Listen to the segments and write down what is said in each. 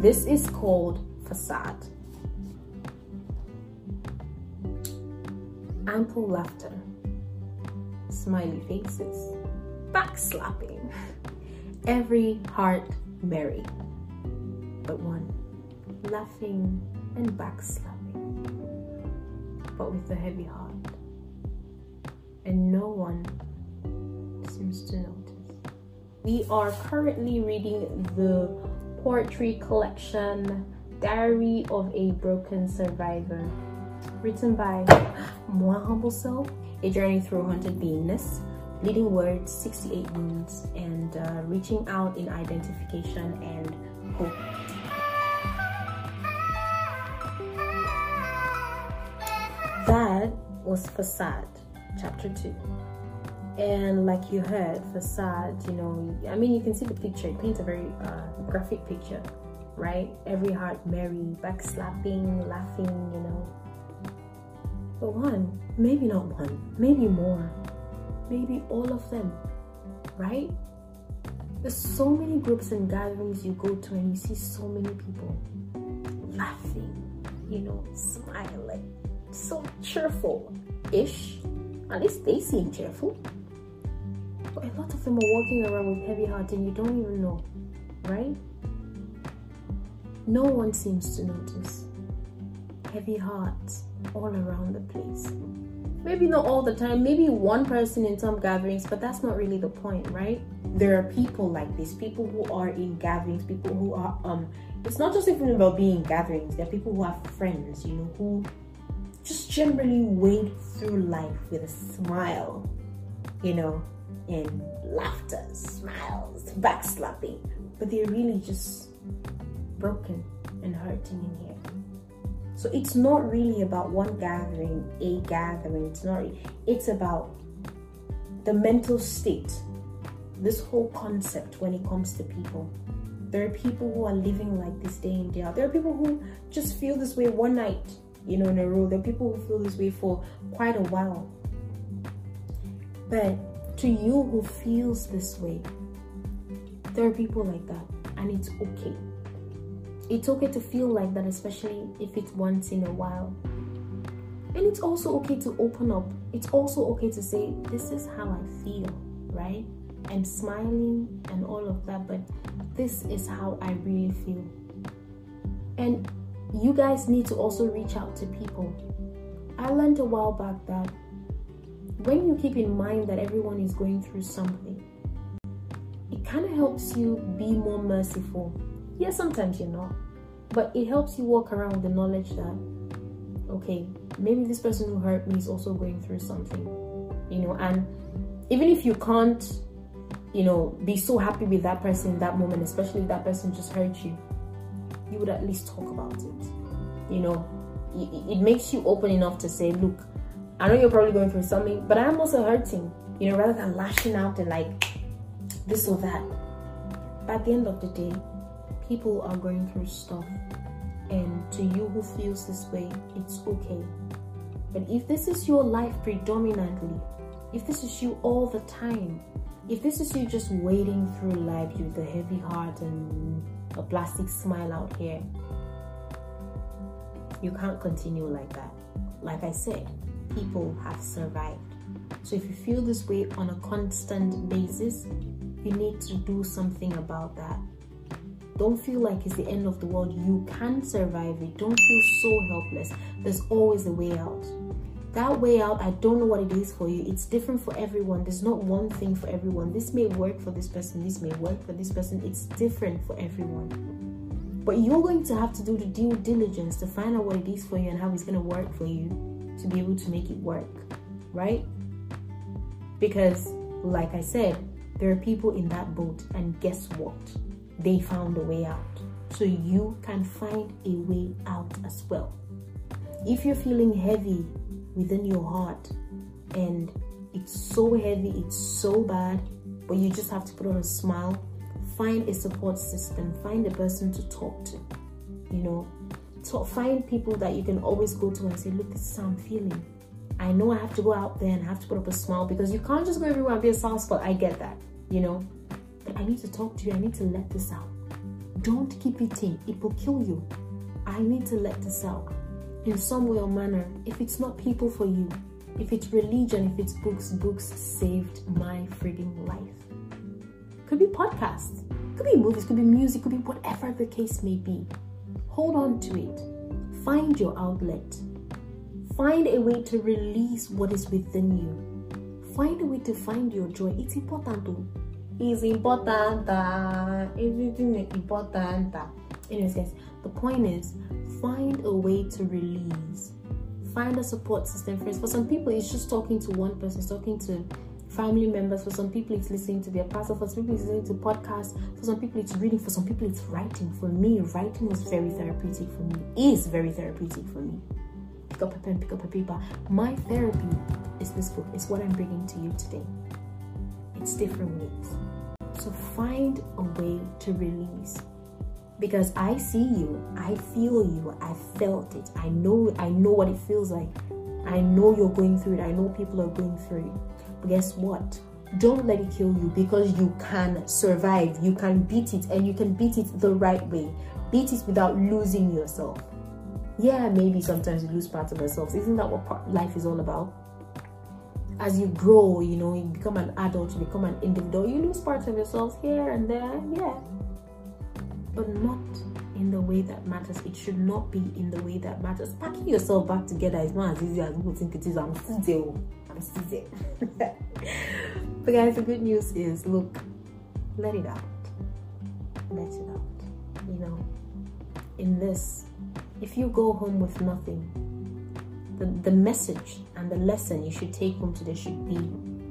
This is called facade. Ample laughter, smiley faces, backslapping, every heart merry, but one laughing and backslapping, but with a heavy heart, and no one seems to notice. We are currently reading the poetry collection Diary of a Broken Survivor, written by Moi Humble Self, A Journey Through Haunted Beingness, Leading Words, 68 Wounds, and Reaching Out in Identification and Hope. That was Facade, Chapter 2. And like you heard, Facade, you know, I mean, you can see the picture. It paints a very graphic picture, right? Every heart merry, backslapping, laughing, you know. But one, maybe not one, maybe more, maybe all of them, right? There's so many groups and gatherings you go to and you see so many people laughing, you know, smiling, so cheerful-ish. At least they seem cheerful. But a lot of them are walking around with heavy hearts and you don't even know, right? No one seems to notice. Heavy hearts all around the place. Maybe not all the time, maybe one person in some gatherings, but that's not really the point, right? There are people like this, people who are in gatherings, people who are it's not just even about being in gatherings. There are people who have friends, you know, who just generally wade through life with a smile, you know, and laughter, smiles, backslapping, but they're really just broken and hurting in here. So it's not really about one gathering, a gathering. It's not. It's about the mental state, this whole concept when it comes to people. There are people who are living like this day in, day out. There are people who just feel this way one night, you know, in a row. There are people who feel this way for quite a while. But to you who feels this way, there are people like that, and it's okay. It's okay to feel like that, especially if it's once in a while. And it's also okay to open up. It's also okay to say, this is how I feel, right? I'm smiling and all of that, but this is how I really feel. And you guys need to also reach out to people. I learned a while back that when you keep in mind that everyone is going through something, it kind of helps you be more merciful. Yeah, sometimes you're not, but it helps you walk around with the knowledge that, okay, maybe this person who hurt me is also going through something, you know. And even if you can't, you know, be so happy with that person in that moment, especially if that person just hurt you, you would at least talk about it, you know. It makes you open enough to say, look, I know you're probably going through something, but I'm also hurting, you know, rather than lashing out and like this or that. But at the end of the day, people are going through stuff, and to you who feels this way, it's okay. But if this is your life predominantly, if this is you all the time, if this is you just wading through life with a heavy heart and a plastic smile out here, you can't continue like that. Like I said, people have survived. So if you feel this way on a constant basis, you need to do something about that. Don't feel like it's the end of the world. You can survive it. Don't feel so helpless. There's always a way out. That way out, I don't know what it is for you. It's different for everyone. There's not one thing for everyone. This may work for this person. This may work for this person. It's different for everyone. But you're going to have to do the due diligence to find out what it is for you and how it's going to work for you to be able to make it work, right? Because, like I said, there are people in that boat, and guess what? They found a way out. So you can find a way out as well. If you're feeling heavy within your heart and it's so heavy, it's so bad, but you just have to put on a smile, find a support system, find a person to talk to, you know. So find people that you can always go to and say, look, this is how I'm feeling. I know I have to go out there and have to put up a smile, because you can't just go everywhere and be a soft spot. I get that, you know. But I need to talk to you. I need to let this out. Don't keep it in. It will kill you. I need to let this out in some way or manner. If it's not people for you, if it's religion, if it's books saved my freaking life. Could be podcasts, could be movies, could be music, could be whatever the case may be. Hold on to it. Find your outlet. Find a way to release what is within you. Find a way to find your joy. It's important too. It's important. Everything is important. Anyways, guys, the point is, find a way to release. Find a support system first. For some people, it's just talking to one person, it's talking to family members. For some people, it's listening to their pastor. For some people, it's listening to podcasts. For some people, it's reading. For some people, it's writing. For me, writing was very therapeutic for me. Is very therapeutic for me. Pick up a pen, pick up a paper. My therapy is this book. It's what I'm bringing to you today. It's different ways. So find a way to release. Because I see you, I feel you, I felt it. I know what it feels like. I know you're going through it. I know people are going through it. But guess what? Don't let it kill you, because you can survive. You can beat it, and you can beat it the right way. Beat it without losing yourself. Yeah, maybe sometimes you lose parts of yourself. Isn't that what life is all about? As you grow, you know, you become an adult, you become an individual, you lose parts of yourself here and there, yeah. But not in the way that matters. It should not be in the way that matters. Packing yourself back together is not as easy as people think it is. I'm still there. But guys, the good news is, look, let it out. Let it out. You know, in this, if you go home with nothing, the message and the lesson you should take home today should be,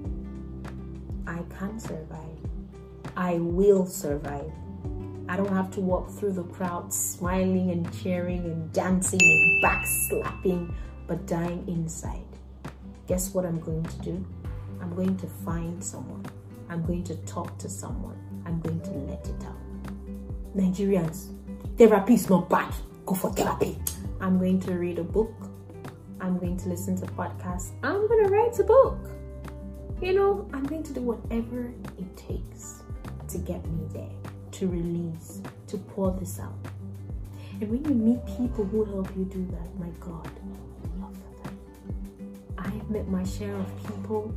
I can survive. I will survive. I don't have to walk through the crowd smiling and cheering and dancing and backslapping, but dying inside. Guess what I'm going to do? I'm going to find someone. I'm going to talk to someone. I'm going to let it out. Nigerians, therapy is not bad. Go for therapy. I'm going to read a book. I'm going to listen to podcasts. I'm going to write a book. You know, I'm going to do whatever it takes to get me there, to release, to pour this out. And when you meet people who help you do that, my God, I love them. I have met my share of people,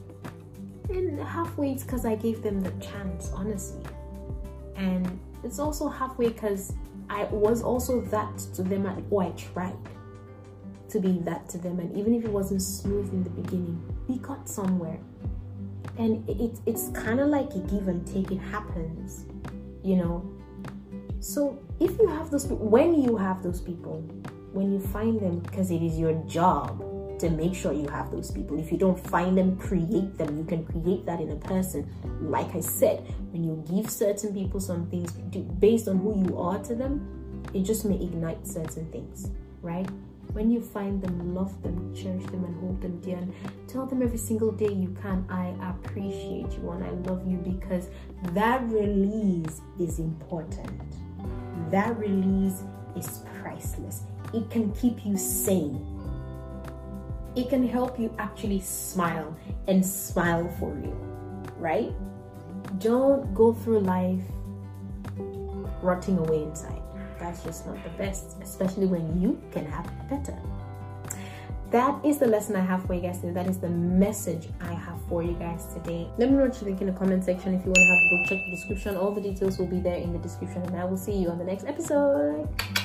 and halfway it's because I gave them the chance, honestly. And it's also halfway because I was also that to them, I tried to be that to them. And even if it wasn't smooth in the beginning, we got somewhere. And it's kind of like a give and take. It happens, you know. So if you have those people, when you have those people, when you find them, because it is your job to make sure you have those people. If you don't find them, create them. You can create that in a person. Like I said, when you give certain people some things based on who you are to them, it just may ignite certain things, right? When you find them, love them, cherish them, and hold them dear, and tell them every single day you can, I appreciate you and I love you, because that release is important. That release is priceless. It can keep you sane. It can help you actually smile, and smile for real, right? Don't go through life rotting away inside. That's just not the best, especially when you can have better. That is the lesson I have for you guys today. That is the message I have for you guys today. Let me know what you think in the comment section. If you want to have a book, check the description. All the details will be there in the description, and I will see you on the next episode.